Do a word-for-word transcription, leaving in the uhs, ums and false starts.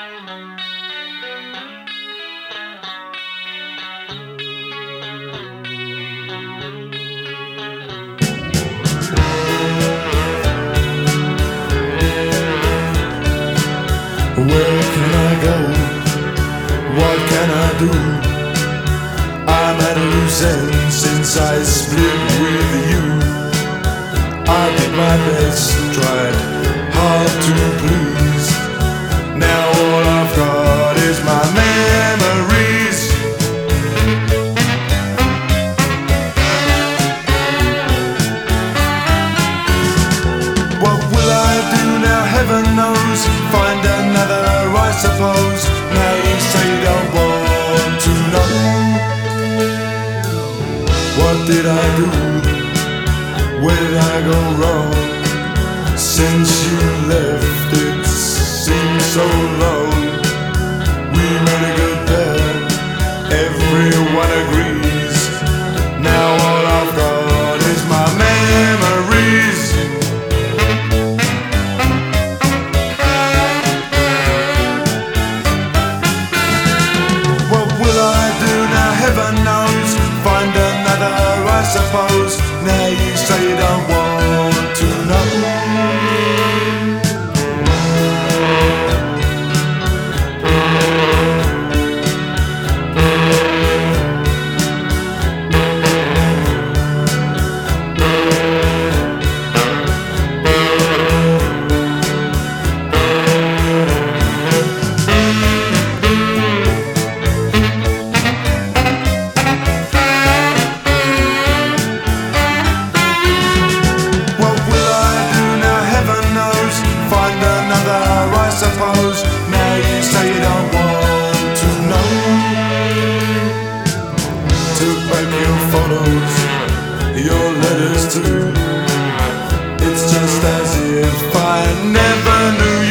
Where can I go? What can I do? I'm at a loose end since I split with you. I did my best, tried hard to please. Now all I've got is my memories. What will I do now? Heaven knows. Find another, I suppose. Now you say you don't want to know. What did I do? Where did I go wrong? Since you left it seems so long. We made a good pair, everyone agrees. Now all I've got is my memories. What will I do now? Heaven knows. Find another, I suppose. Now you say you don't want to know. I suppose. Now you say you don't want to know. Took back your photos, your letters too. It's just as if I never knew you.